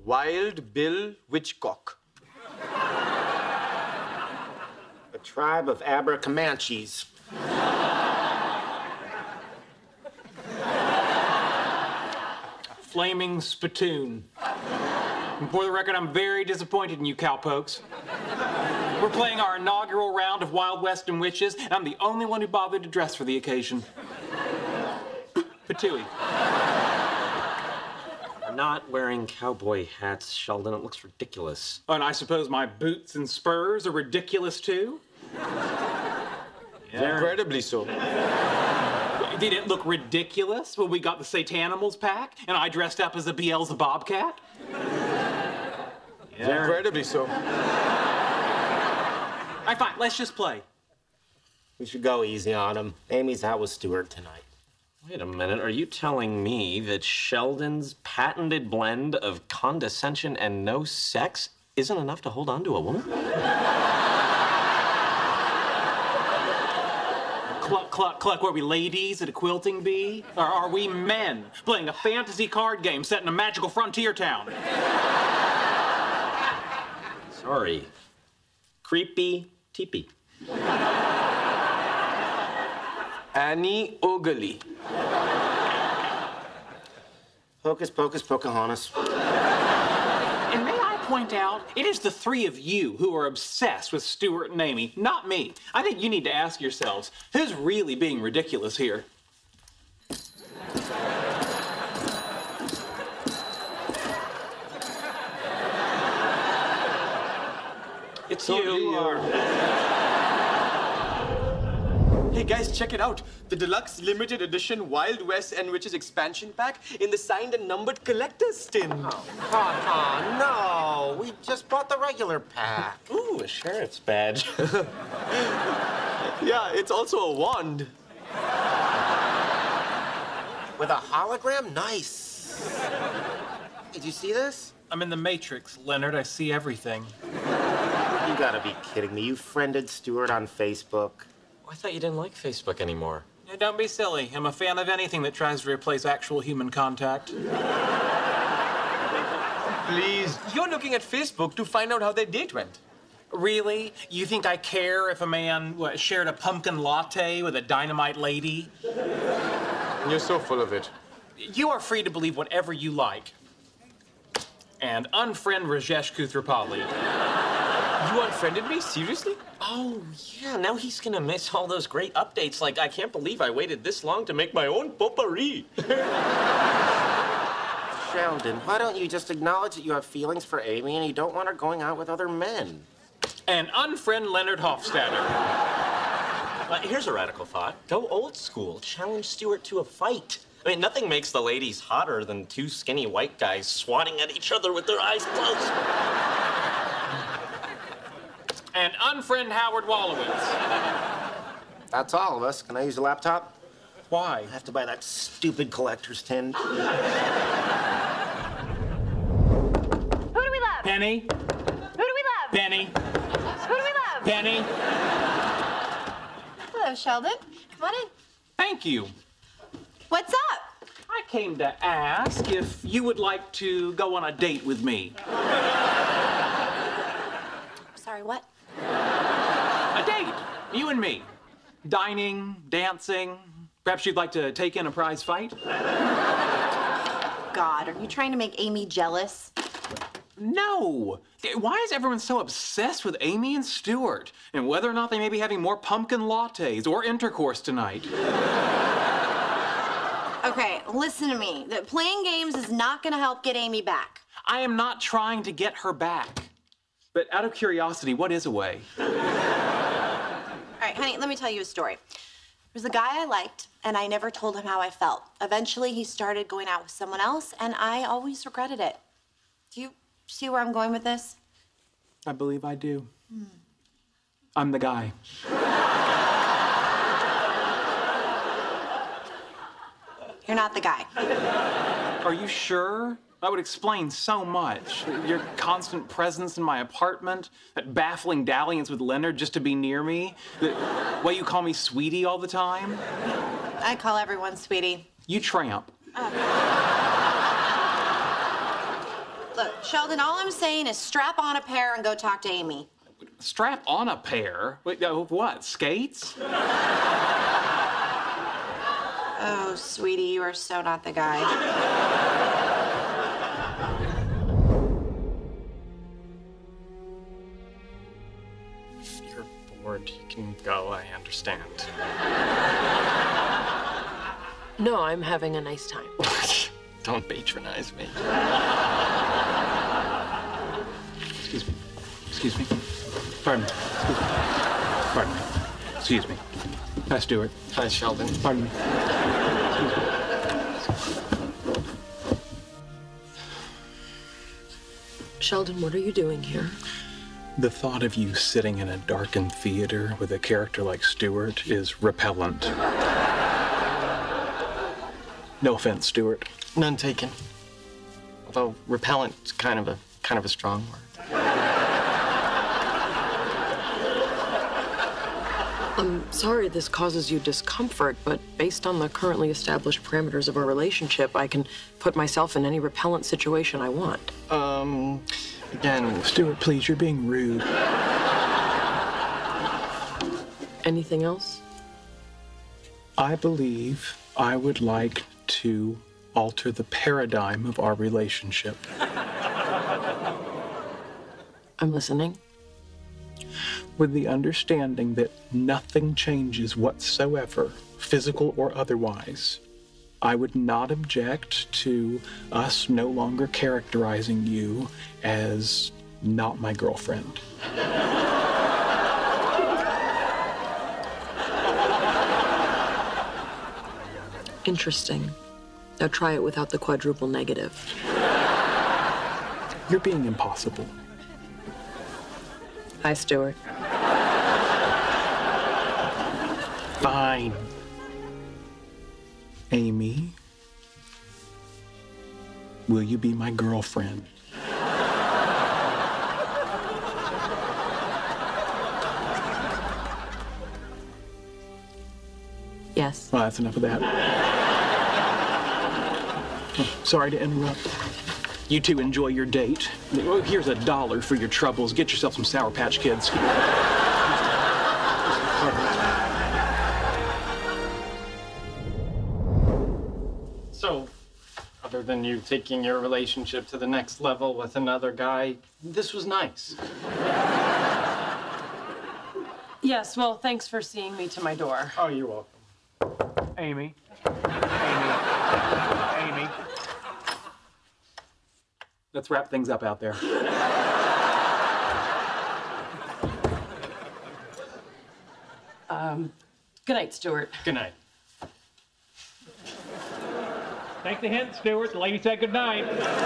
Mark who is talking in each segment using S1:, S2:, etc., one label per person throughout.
S1: Wild Bill Witchcock.
S2: A tribe of Abercomanches.
S3: Flaming Spittoon. And for the record, I'm very disappointed in you cowpokes. We're playing our inaugural round of Wild West and Witches, and I'm the only one who bothered to dress for the occasion. Patooey.
S4: We're not wearing cowboy hats, Sheldon. It looks ridiculous.
S3: Oh, and I suppose my boots and spurs are ridiculous, too?
S1: Incredibly so.
S3: Did it look ridiculous when we got the Satanimals pack and I dressed up as a Beelzebub cat?
S1: Incredibly so.
S3: All right, fine, let's just play.
S2: We should go easy on him. Amy's out with Stuart tonight.
S4: Wait a minute. Are you telling me that Sheldon's patented blend of condescension and no sex isn't enough to hold on to a woman?
S3: Cluck, cluck, cluck. Were we ladies at a quilting bee? Or are we men playing a fantasy card game set in a magical frontier town?
S4: Sorry. Creepy teepee.
S1: Annie Oakley.
S2: Hocus pocus Pocahontas.
S3: And may I point out, it is the three of you who are obsessed with Stuart and Amy, not me. I think you need to ask yourselves, who's really being ridiculous here? It's
S1: So
S3: you.
S1: you are.
S5: Hey guys, check it out. The deluxe limited edition Wild West and Witches expansion pack in the signed and numbered collector's tin.
S2: Oh, come on, no. We just bought the regular pack.
S4: Ooh, a sheriff's badge.
S5: Yeah, it's also a wand.
S2: With a hologram? Nice. Did you see this?
S3: I'm in the Matrix, Leonard. I see everything.
S2: You gotta be kidding me. You friended Stuart on Facebook.
S4: I thought you didn't like Facebook anymore.
S3: Yeah, don't be silly. I'm a fan of anything that tries to replace actual human contact.
S5: Please. You're looking at Facebook to find out how their date went.
S3: Really? You think I care if a man shared a pumpkin latte with a dynamite lady?
S1: You're so full of it.
S3: You are free to believe whatever you like. And unfriend Rajesh Koothrappali.
S5: You unfriended me? Seriously?
S4: Oh, yeah, now he's gonna miss all those great updates. Like, I can't believe I waited this long to make my own potpourri.
S2: Sheldon, why don't you just acknowledge that you have feelings for Amy and you don't want her going out with other men?
S3: And unfriend Leonard Hofstadter.
S4: Here's a radical thought. Go old school. Challenge Stuart to a fight. I mean, nothing makes the ladies hotter than two skinny white guys swatting at each other with their eyes closed.
S3: And unfriend Howard Wolowitz.
S2: That's all of us. Can I use the laptop?
S3: Why?
S2: I have to buy that stupid collector's tin.
S6: Who do we love?
S3: Penny?
S6: Who do we love?
S3: Penny?
S6: Who do we love?
S3: Penny?
S6: Hello, Sheldon. Come on in.
S3: Thank you.
S6: What's up?
S3: I came to ask if you would like to go on a date with me.
S6: Sorry, what?
S3: A date. You and me. Dining, dancing. Perhaps you'd like to take in a prize fight?
S6: God, are you trying to make Amy jealous?
S3: No. Why is everyone so obsessed with Amy and Stuart? And whether or not they may be having more pumpkin lattes or intercourse tonight?
S6: Okay, listen to me. That playing games is not gonna help get Amy back.
S3: I am not trying to get her back. But out of curiosity, what is a way?
S6: All right, honey, let me tell you a story. There was a guy I liked, and I never told him how I felt. Eventually, he started going out with someone else, and I always regretted it. Do you see where I'm going with this?
S3: I believe I do. I'm the guy.
S6: You're not the guy.
S3: Are you sure? That would explain so much. Your constant presence in my apartment, that baffling dalliance with Leonard just to be near me, the way you call me sweetie all the time.
S6: I call everyone sweetie.
S3: You tramp.
S6: Look, Sheldon, all I'm saying is strap on a pair and go talk to Amy.
S3: Strap on a pair? Wait, what, skates?
S6: Oh, sweetie, you are so not the guy.
S4: If you're bored, you can go, I understand.
S7: No, I'm having a nice time.
S4: Don't patronize me.
S3: Excuse me. Excuse me. Pardon me. Excuse me. Pardon me. Excuse me. Hi, Stuart.
S4: Hi, Sheldon.
S3: Pardon me.
S7: Sheldon, what are you doing here?
S3: The thought of you sitting in a darkened theater with a character like Stuart is repellent. No offense, Stuart.
S4: None taken. Although repellent's kind of a strong word.
S7: I'm sorry this causes you discomfort, but based on the currently established parameters of our relationship, I can put myself in any repellent situation I want.
S4: Again,
S3: Stuart, please, you're being rude.
S7: Anything else?
S3: I believe I would like to alter the paradigm of our relationship.
S7: I'm listening.
S3: With the understanding that nothing changes whatsoever, physical or otherwise, I would not object to us no longer characterizing you as not my girlfriend.
S7: Interesting. Now try it without the quadruple negative.
S3: You're being impossible.
S7: Hi, Stuart.
S3: Fine. Amy, will you be my girlfriend?
S7: Yes.
S3: Well, that's enough of that. Oh, sorry to interrupt. You two enjoy your date. Oh, here's $1 for your troubles. Get yourself some Sour Patch Kids.
S4: so, other than you taking your relationship to the next level with another guy, this was nice.
S8: Yes, well, thanks for seeing me to my door.
S4: Oh, you're welcome.
S3: Amy. Amy. Let's wrap things up out there.
S8: Good night, Stuart.
S4: Good night.
S9: Take the hint, Stuart. The lady said good night.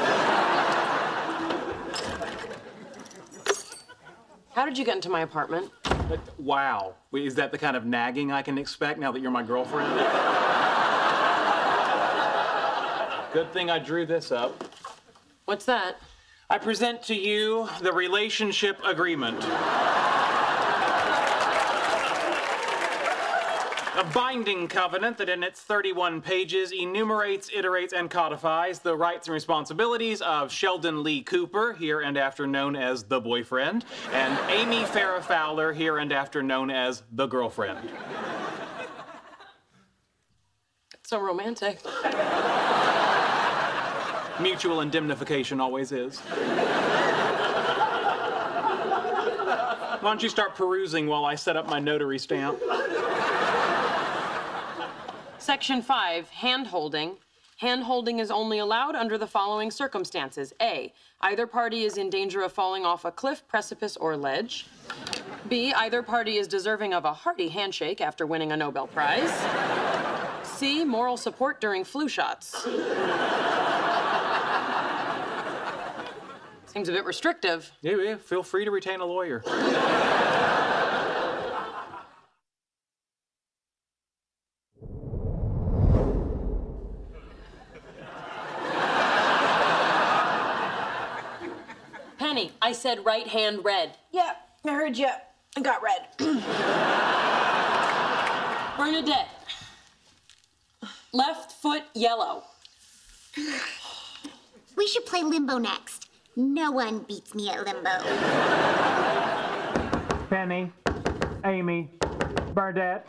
S8: How did you get into my apartment?
S3: Wow. Wait, is that the kind of nagging I can expect now that you're my girlfriend? Good thing I drew this up.
S8: What's that?
S3: I present to you the relationship agreement. A binding covenant that in its 31 pages enumerates, iterates, and codifies the rights and responsibilities of Sheldon Lee Cooper, here and after known as the boyfriend, and Amy Farrah Fowler, here and after known as the girlfriend.
S8: So romantic.
S3: Mutual indemnification always is. Why don't you start perusing while I set up my notary stamp?
S8: Section 5, hand-holding. Hand-holding is only allowed under the following circumstances. A, either party is in danger of falling off a cliff, precipice, or ledge. B, either party is deserving of a hearty handshake after winning a Nobel Prize. C, moral support during flu shots. Seems a bit restrictive.
S3: Yeah, feel free to retain a lawyer.
S8: Penny, I said right hand red.
S6: Yeah, I heard you. I got red.
S8: Bernadette, left foot yellow.
S10: We should play Limbo next. No one beats me at limbo.
S9: Penny, Amy, Burdette.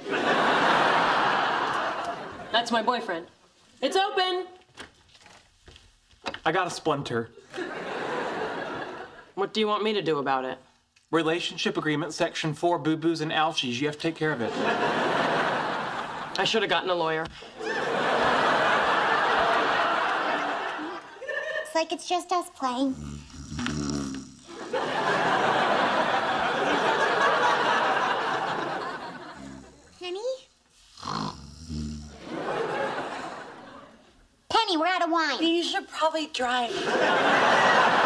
S8: That's my boyfriend. It's open.
S3: I got a splinter.
S8: What do you want me to do about it?
S3: Relationship agreement, section 4, boo-boos and ouchies. You have to take care of it.
S8: I should have gotten a lawyer.
S10: It's like it's just us playing. Penny, we're out of wine.
S6: You should probably drive.